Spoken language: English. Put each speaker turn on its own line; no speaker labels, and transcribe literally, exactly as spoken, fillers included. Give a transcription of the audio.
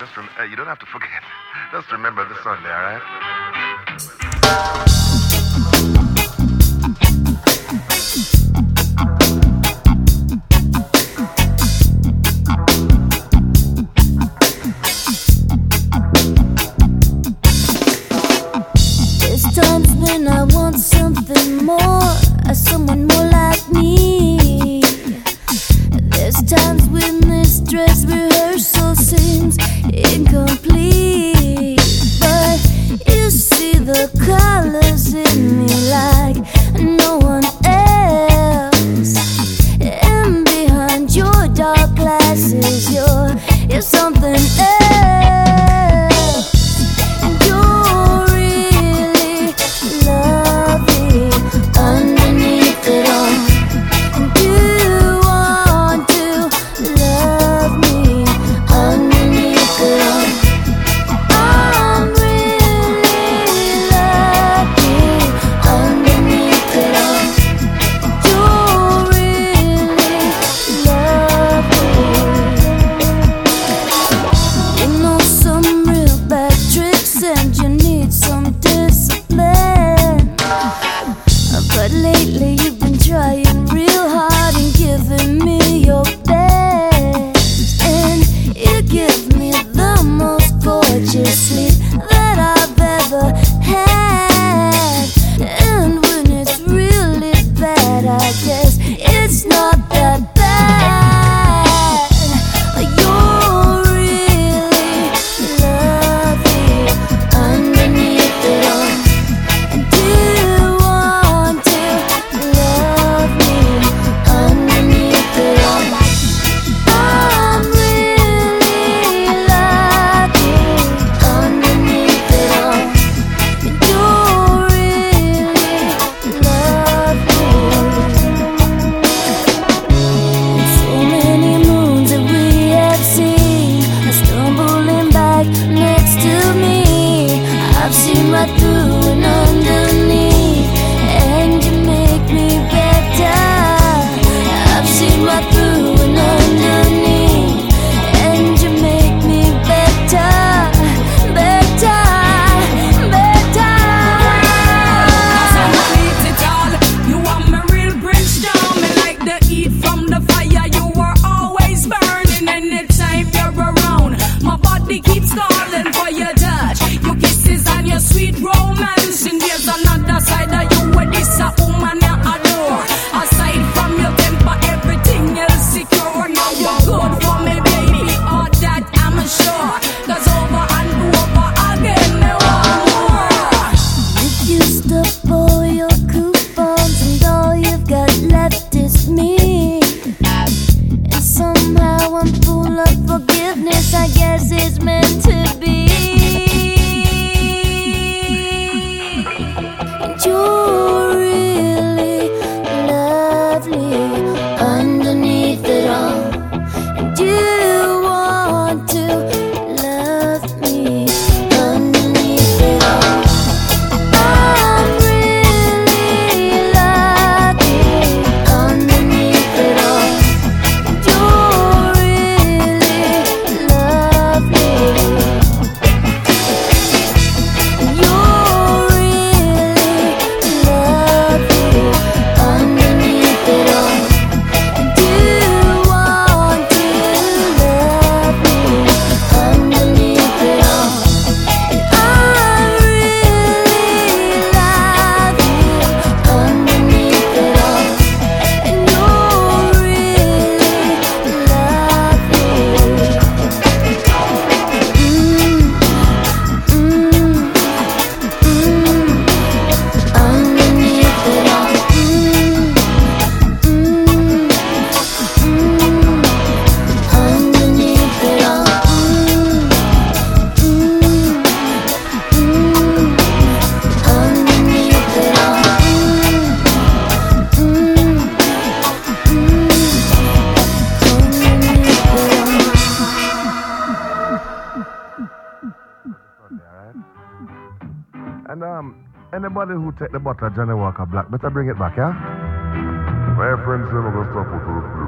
Just rem- uh, you don't have to forget. Just remember this Sunday, all right?
There's times when I want something more, someone more like me. There's times when this dress rehearsal seems incomplete, but you see the colors in me like no one else. And behind your dark glasses, you're, you're something else. You're really lovely underneath it all. And you want to love me underneath it all. I'm really lucky underneath it all. You're really lovely. You know some real bad tricks and you need some discipline. But lately you've been trying real hard and giving me your best. And you give me the most gorgeous sleep that I've ever had. And when it's really bad, I guess it's not that bad. You're really lovely underneath it all. And you want to love me underneath it all. I'm really lucky underneath it all. And you're really lovely. So many moons that we have seen are stumbling back next to me. I've seen right through and underneath, and you make me better. I've seen right through and underneath, and you make me better, better, better.
You are my real brimstone, me like the heat from the fire. You were always burning anytime you're around. My body keeps calling for your touch, your kisses and your sweet romance. And there's another side of you where this a woman you adore. Aside from your temper, everything else secure. Now you're good for me, baby, all that I'm sure. Cause over and over again, me want more.
You used up all your coupons and all you've got left is me. And somehow I'm full of forgiveness, I guess it's meant to be. And you're really lovely underneath it all. And you want to love me underneath it all. I'm really lucky underneath it all. And you're really lovely. And you're really lovely underneath it all. And you want to love me underneath it all. And I really love you underneath it all. And you're really lovely. Mm, mm, mm, underneath it all. Mm, mm, mm, underneath it all. Mm, mm, mm, underneath it all. Mm, mm, mm,
Sunday, all right? And um, anybody who take the bottle of Johnny Walker Black, better bring it back, yeah? My friends never gonna stop with